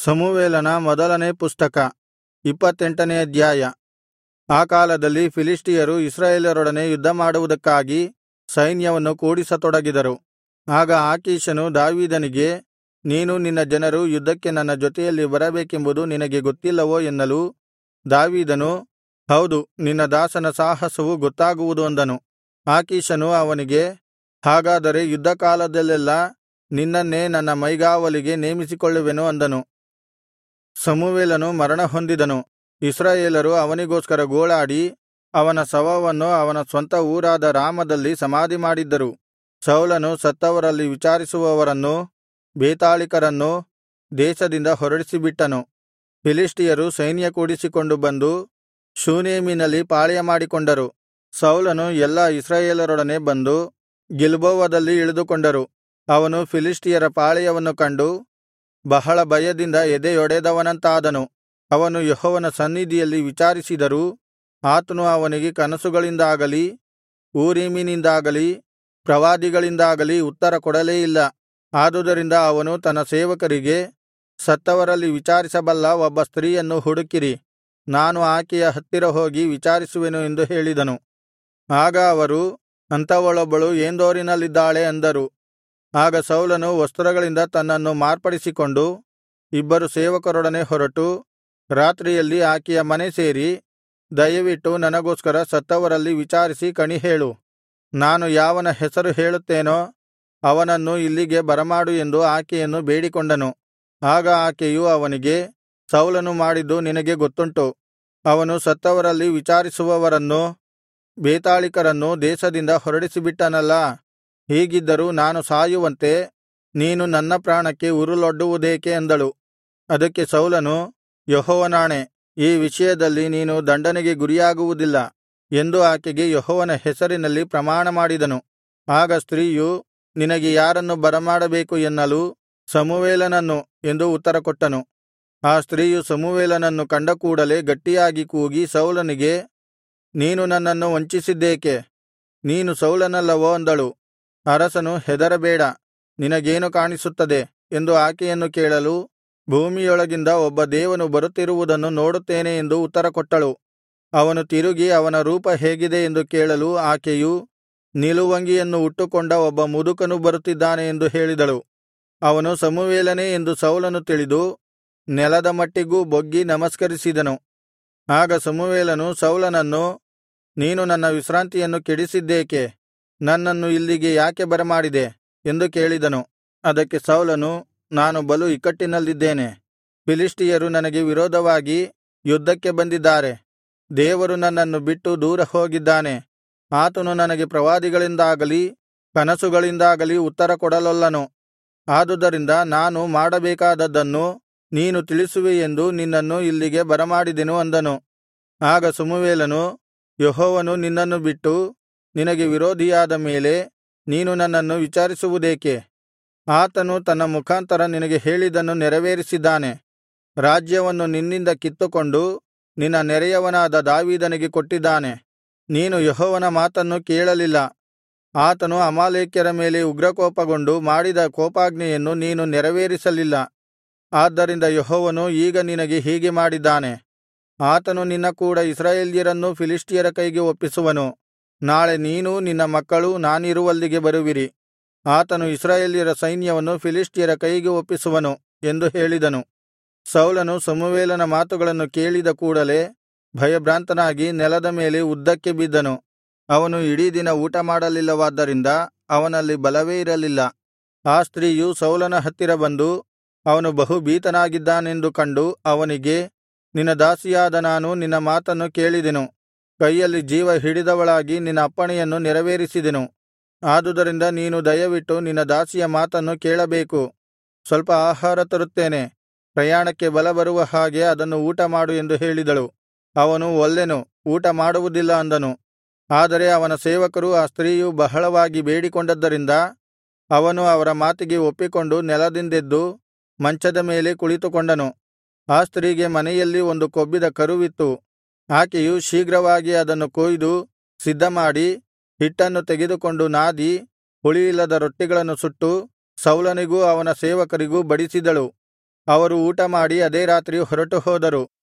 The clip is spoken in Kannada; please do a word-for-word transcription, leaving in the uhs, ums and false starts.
ಸಮುವೇಲನ ಮೊದಲನೇ ಪುಸ್ತಕ ಇಪ್ಪತ್ತೆಂಟನೇ ಅಧ್ಯಾಯ. ಆ ಕಾಲದಲ್ಲಿ ಫಿಲಿಷ್ಟಿಯರು ಇಸ್ರಾಯೇಲರೊಡನೆ ಯುದ್ಧಮಾಡುವುದಕ್ಕಾಗಿ ಸೈನ್ಯವನ್ನು ಕೂಡಿಸತೊಡಗಿದರು. ಆಗ ಆಕೀಷನು ದಾವೀದನಿಗೆ, ನೀನು ನಿನ್ನ ಜನರು ಯುದ್ಧಕ್ಕೆ ನನ್ನ ಜೊತೆಯಲ್ಲಿ ಬರಬೇಕೆಂಬುದು ನಿನಗೆ ಗೊತ್ತಿಲ್ಲವೋ ಎನ್ನಲು, ದಾವೀದನು, ಹೌದು, ನಿನ್ನ ದಾಸನ ಸಾಹಸವು ಗೊತ್ತಾಗುವುದು ಅಂದನು. ಆಕೀಷನು ಅವನಿಗೆ, ಹಾಗಾದರೆ ಯುದ್ಧಕಾಲದಲ್ಲೆಲ್ಲಾ ನಿನ್ನನ್ನೇ ನನ್ನ ಮೈಗಾವಲಿಗೆ ನೇಮಿಸಿಕೊಳ್ಳುವೆನು ಅಂದನು. ಸಮುವೇಲನು ಮರಣಹೊಂದಿದನು. ಇಸ್ರಾಯೇಲರು ಅವನಿಗೋಸ್ಕರ ಗೋಳಾಡಿ ಅವನ ಶವವನ್ನು ಅವನ ಸ್ವಂತ ಊರಾದ ರಾಮದಲ್ಲಿ ಸಮಾಧಿಮಾಡಿದ್ದರು. ಸೌಲನು ಸತ್ತವರಲ್ಲಿ ವಿಚಾರಿಸುವವರನ್ನೂ ಬೇತಾಳಿಕರನ್ನೂ ದೇಶದಿಂದ ಹೊರಡಿಸಿಬಿಟ್ಟನು. ಫಿಲಿಷ್ಟಿಯರು ಸೈನ್ಯ ಕೂಡಿಸಿಕೊಂಡು ಬಂದು ಶೂನೇಮಿನಲ್ಲಿ ಪಾಳೆಯಮಾಡಿಕೊಂಡರು. ಸೌಲನು ಎಲ್ಲಾ ಇಸ್ರಾಯೇಲರೊಡನೆ ಬಂದು ಗಿಲ್ಬೋವದಲ್ಲಿ ಇಳಿದುಕೊಂಡರು. ಅವನು ಫಿಲಿಷ್ಟಿಯರ ಪಾಳೆಯವನ್ನು ಕಂಡು ಬಹಳ ಭಯದಿಂದ ಎದೆಯೊಡೆದವನಂತಾದನು. ಅವನು ಯೆಹೋವನ ಸನ್ನಿಧಿಯಲ್ಲಿ ವಿಚಾರಿಸಿದರೂ ಆತನು ಅವನಿಗೆ ಕನಸುಗಳಿಂದಾಗಲಿ ಊರೀಮಿನಿಂದಾಗಲಿ ಪ್ರವಾದಿಗಳಿಂದಾಗಲಿ ಉತ್ತರ ಕೊಡಲೇ ಇಲ್ಲ. ಆದುದರಿಂದ ಅವನು ತನ್ನ ಸೇವಕರಿಗೆ, ಸತ್ತವರಲ್ಲಿ ವಿಚಾರಿಸಬಲ್ಲ ಒಬ್ಬ ಸ್ತ್ರೀಯನ್ನು ಹುಡುಕಿರಿ, ನಾನು ಆಕೆಯ ಹತ್ತಿರ ಹೋಗಿ ವಿಚಾರಿಸುವೆನು ಎಂದು ಹೇಳಿದನು. ಆಗ ಅವರು, ಅಂಥವಳೊಬ್ಬಳು ಏಂದೋರಿನಲ್ಲಿದ್ದಾಳೆ ಅಂದರು. ಆಗ ಸೌಲನು ವಸ್ತ್ರಗಳಿಂದ ತನ್ನನ್ನು ಮಾರ್ಪಡಿಸಿಕೊಂಡು ಇಬ್ಬರು ಸೇವಕರೊಡನೆ ಹೊರಟು ರಾತ್ರಿಯಲ್ಲಿ ಆಕೆಯ ಮನೆ ಸೇರಿ, ದಯವಿಟ್ಟು ನನಗೋಸ್ಕರ ಸತ್ತವರಲ್ಲಿ ವಿಚಾರಿಸಿ ಕಣಿಹೇಳು, ನಾನು ಯಾವನ ಹೆಸರು ಹೇಳುತ್ತೇನೋ ಅವನನ್ನು ಇಲ್ಲಿಗೆ ಬರಮಾಡು ಎಂದು ಆಕೆಯನ್ನು ಬೇಡಿಕೊಂಡನು. ಆಗ ಆಕೆಯು ಅವನಿಗೆ, ಸೌಲನು ಮಾಡಿದ್ದು ನಿನಗೆ ಗೊತ್ತುಂಟು. ಅವನು ಸತ್ತವರಲ್ಲಿ ವಿಚಾರಿಸುವವರನ್ನೂ ಬೇತಾಳಿಕರನ್ನೂ ದೇಶದಿಂದ ಹೊರಡಿಸಿಬಿಟ್ಟನಲ್ಲಾ. ಹೀಗಿದ್ದರೂ ನಾನು ಸಾಯುವಂತೆ ನೀನು ನನ್ನ ಪ್ರಾಣಕ್ಕೆ ಉರುಲೊಡ್ಡುವುದೇಕೆ ಅಂದಳು. ಅದಕ್ಕೆ ಸೌಲನು, ಯೆಹೋವನಾಣೆ, ಈ ವಿಷಯದಲ್ಲಿ ನೀನು ದಂಡನೆಗೆ ಗುರಿಯಾಗುವುದಿಲ್ಲ ಎಂದು ಆಕೆಗೆ ಯೆಹೋವನ ಹೆಸರಿನಲ್ಲಿ ಪ್ರಮಾಣಮಾಡಿದನು. ಆಗ ಸ್ತ್ರೀಯು, ನಿನಗೆ ಯಾರನ್ನು ಬರಮಾಡಬೇಕು ಎನ್ನಲು, ಸಮುವೇಲನನ್ನು ಎಂದು ಉತ್ತರಕೊಟ್ಟನು. ಆ ಸ್ತ್ರೀಯು ಸಮುವೇಲನನ್ನು ಕಂಡ ಕೂಡಲೆ ಗಟ್ಟಿಯಾಗಿ ಕೂಗಿ ಸೌಲನಿಗೆ, ನೀನು ನನ್ನನ್ನು ವಂಚಿಸಿದ್ದೇಕೆ? ನೀನು ಸೌಲನಲ್ಲವೋ ಅಂದಳು. ಅರಸನು, ಹೆದರಬೇಡ, ನಿನಗೇನು ಕಾಣಿಸುತ್ತದೆ ಎಂದು ಆಕೆಯನ್ನು ಕೇಳಲು, ಭೂಮಿಯೊಳಗಿಂದ ಒಬ್ಬ ದೇವನು ಬರುತ್ತಿರುವುದನ್ನು ನೋಡುತ್ತೇನೆ ಎಂದು ಉತ್ತರಕೊಟ್ಟಳು. ಅವನು ತಿರುಗಿ ಅವನ ರೂಪ ಹೇಗಿದೆ ಎಂದು ಕೇಳಲು ಆಕೆಯು, ನಿಲುವಂಗಿಯನ್ನು ಉಟ್ಟುಕೊಂಡ ಒಬ್ಬ ಮುದುಕನು ಬರುತ್ತಿದ್ದಾನೆ ಎಂದು ಹೇಳಿದಳು. ಅವನು ಸಮುವೇಲನೇ ಎಂದು ಸೌಲನು ತಿಳಿದು ನೆಲದ ಮಟ್ಟಿಗೂ ಬೊಗ್ಗಿ ನಮಸ್ಕರಿಸಿದನು. ಆಗ ಸಮುವೇಲನು ಸೌಲನನ್ನು, ನೀನು ನನ್ನ ವಿಶ್ರಾಂತಿಯನ್ನು ಕೆಡಿಸಿದ್ದೇಕೆ? ನನ್ನನ್ನು ಇಲ್ಲಿಗೆ ಯಾಕೆ ಬರಮಾಡಿದೆ ಎಂದು ಕೇಳಿದನು. ಅದಕ್ಕೆ ಸೌಲನು, ನಾನು ಬಲು ಇಕ್ಕಟ್ಟಿನಲ್ಲಿದ್ದೇನೆ. ಫಿಲಿಷ್ಟಿಯರು ನನಗೆ ವಿರೋಧವಾಗಿ ಯುದ್ಧಕ್ಕೆ ಬಂದಿದ್ದಾರೆ. ದೇವರು ನನ್ನನ್ನು ಬಿಟ್ಟು ದೂರ ಹೋಗಿದ್ದಾನೆ. ಆತನು ನನಗೆ ಪ್ರವಾದಿಗಳಿಂದಾಗಲಿ ಕನಸುಗಳಿಂದಾಗಲಿ ಉತ್ತರ ಕೊಡಲೊಲ್ಲನು. ಆದುದರಿಂದ ನಾನು ಮಾಡಬೇಕಾದದ್ದನ್ನು ನೀನು ತಿಳಿಸುವೆಯೆಂದು ನಿನ್ನನ್ನು ಇಲ್ಲಿಗೆ ಬರಮಾಡಿದೆನು ಅಂದನು. ಆಗ ಸಮುವೇಲನು, ಯೆಹೋವನು ನಿನ್ನನ್ನು ಬಿಟ್ಟು ನಿನಗೆ ವಿರೋಧಿಯಾದ ಮೇಲೆ ನೀನು ನನ್ನನ್ನು ವಿಚಾರಿಸುವುದೇಕೆ? ಆತನು ತನ್ನ ಮುಖಾಂತರ ನಿನಗೆ ಹೇಳಿದ್ದನ್ನು ನೆರವೇರಿಸಿದ್ದಾನೆ. ರಾಜ್ಯವನ್ನು ನಿನ್ನಿಂದ ಕಿತ್ತುಕೊಂಡು ನಿನ್ನ ನೆರೆಯವನಾದ ದಾವೀದನಿಗೆ ಕೊಟ್ಟಿದ್ದಾನೆ. ನೀನು ಯೆಹೋವನ ಮಾತನ್ನು ಕೇಳಲಿಲ್ಲ. ಆತನು ಅಮಾಲೇಕ್ಯರ ಮೇಲೆ ಉಗ್ರಕೋಪಗೊಂಡು ಮಾಡಿದ ಕೋಪಾಜ್ಞೆಯನ್ನು ನೀನು ನೆರವೇರಿಸಲಿಲ್ಲ. ಆದ್ದರಿಂದ ಯೆಹೋವನು ಈಗ ನಿನಗೆ ಹೀಗೆ ಮಾಡಿದ್ದಾನೆ. ಆತನು ನಿನ್ನ ಕೂಡ ಇಸ್ರಾಯೇಲ್ಯರನ್ನೂ ಫಿಲಿಷ್ಟಿಯರ ಕೈಗೆ ಒಪ್ಪಿಸುವನು. ನಾಳೆ ನೀನೂ ನಿನ್ನ ಮಕ್ಕಳೂ ನಾನಿರುವಲ್ಲಿಗೆ ಬರುವಿರಿ. ಆತನು ಇಸ್ರಾಯೇಲ್ಯರ ಸೈನ್ಯವನ್ನು ಫಿಲಿಷ್ಟಿಯರ ಕೈಗೆ ಒಪ್ಪಿಸುವನು ಎಂದು ಹೇಳಿದನು. ಸೌಲನು ಸಮುವೇಲನ ಮಾತುಗಳನ್ನು ಕೇಳಿದ ಕೂಡಲೆ ಭಯಭ್ರಾಂತನಾಗಿ ನೆಲದ ಮೇಲೆ ಉದ್ದಕ್ಕೆ ಬಿದ್ದನು. ಅವನು ಇಡೀ ದಿನ ಊಟ ಮಾಡಲಿಲ್ಲವಾದ್ದರಿಂದ ಅವನಲ್ಲಿ ಬಲವೇ ಇರಲಿಲ್ಲ. ಆ ಸ್ತ್ರೀಯು ಸೌಲನ ಹತ್ತಿರ ಬಂದು ಅವನು ಬಹು ಭೀತನಾಗಿದ್ದಾನೆಂದು ಕಂಡು ಅವನಿಗೆ, ನಿನ್ನ ದಾಸಿಯಾದ ನಾನು ನಿನ್ನ ಮಾತನ್ನು ಕೇಳಿದೆನು. ಕೈಯಲ್ಲಿ ಜೀವ ಹಿಡಿದವಳಾಗಿ ನಿನ್ನ ಅಪ್ಪಣೆಯನ್ನು ನೆರವೇರಿಸಿದೆನು. ಆದುದರಿಂದ ನೀನು ದಯವಿಟ್ಟು ನಿನ್ನ ದಾಸಿಯ ಮಾತನ್ನು ಕೇಳಬೇಕು. ಸ್ವಲ್ಪ ಆಹಾರ ತರುತ್ತೇನೆ, ಪ್ರಯಾಣಕ್ಕೆ ಬಲ ಬರುವ ಹಾಗೆ ಅದನ್ನು ಊಟಮಾಡು ಎಂದು ಹೇಳಿದಳು. ಅವನು, ಒಲ್ಲೆನು, ಊಟ ಮಾಡುವುದಿಲ್ಲ ಅಂದನು. ಆದರೆ ಅವನ ಸೇವಕರು ಆ ಸ್ತ್ರೀಯು ಬಹಳವಾಗಿ ಬೇಡಿಕೊಂಡದ್ದರಿಂದ ಅವನು ಅವರ ಮಾತಿಗೆ ಒಪ್ಪಿಕೊಂಡು ನೆಲದಿಂದೆದ್ದು ಮಂಚದ ಮೇಲೆ ಕುಳಿತುಕೊಂಡನು. ಆ ಸ್ತ್ರೀಗೆ ಮನೆಯಲ್ಲಿ ಒಂದು ಕೊಬ್ಬಿದ ಕರುವಿತ್ತು. ಆಕೆಯು ಶೀಘ್ರವಾಗಿ ಅದನ್ನು ಕೊಯ್ದು ಸಿದ್ಧಮಾಡಿ ಹಿಟ್ಟನ್ನು ತೆಗೆದುಕೊಂಡು ನಾದಿ ಹುಳಿಯಿಲ್ಲದ ರೊಟ್ಟಿಗಳನ್ನು ಸುಟ್ಟು ಸೌಲನಿಗೂ ಅವನ ಸೇವಕರಿಗೂ ಬಡಿಸಿದಳು. ಅವರು ಊಟಮಾಡಿ ಅದೇ ರಾತ್ರಿ ಹೊರಟುಹೋದರು